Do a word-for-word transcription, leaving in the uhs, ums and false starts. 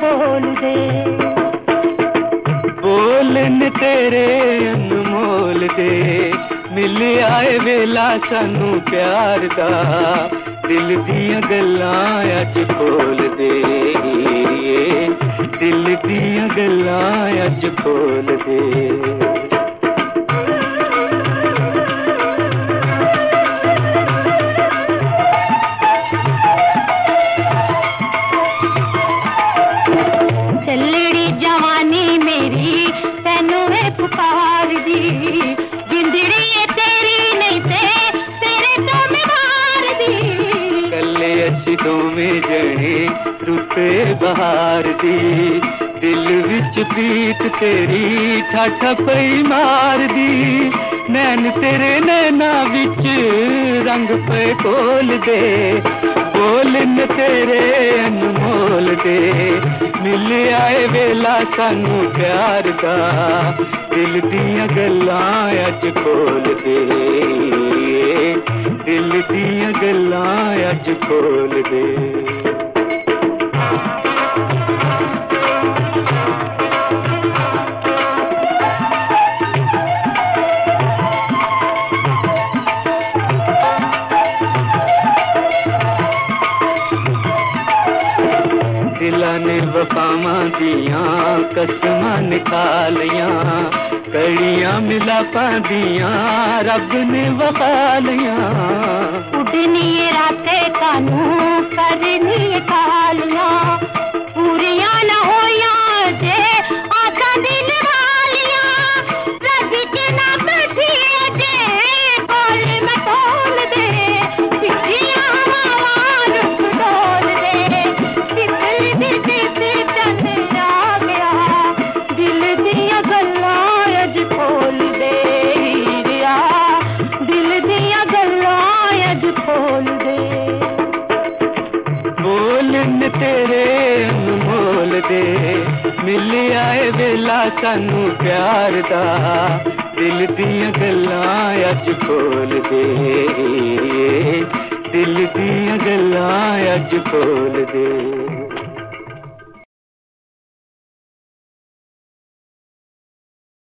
खोल दे। बोलन तेरे अनमोल दे, मिल आए वेला सानू प्यार दा, दिल दियां गल्लां अज खोल दे, दिल दियां गल्लां अज खोल दे। चलड़ी जवानी मेरी तैनू है पुकार दी, जिंदड़ी है तेरी नहीं ते तेरे तो मैं मार दी। कल्ले असी दोवें जने रुते बहार दी, दिल विच प्रीत तेरी ठाठा पई मार दी। नैन तेरे नैना विच रंग पे खोल दे, बोलन तेरे अनमोल दे, मिल आए वेला सानू प्यार दा, दिल दियां गल्लां अज खोल दे, दिल दियां गल्लां अज खोल दे। दिला ने वफावां दियां कसमां निकालियां, कड़ियां मिलापां दियां रब ने वखालियां। उड़नी रातें कानू करनी कालियां, पूरियां न होया जे आखा दिल वालियां, रज के ना बैठी जे बोल मैं तोल दे, पिछियां हवावां रुख डोल दे, तितली दी दिल चंद आ गया, दिल दियां गल्लां अज खोल दे हीरिया, दिल दियां गल्लां अज खोल दे। बोलन तेरे अनमोल दे, मिल आए वेला सानू प्यार दा, दिल दियां गल्लां अज खोल दे, दिल दियां गल्लां अज खोल दे।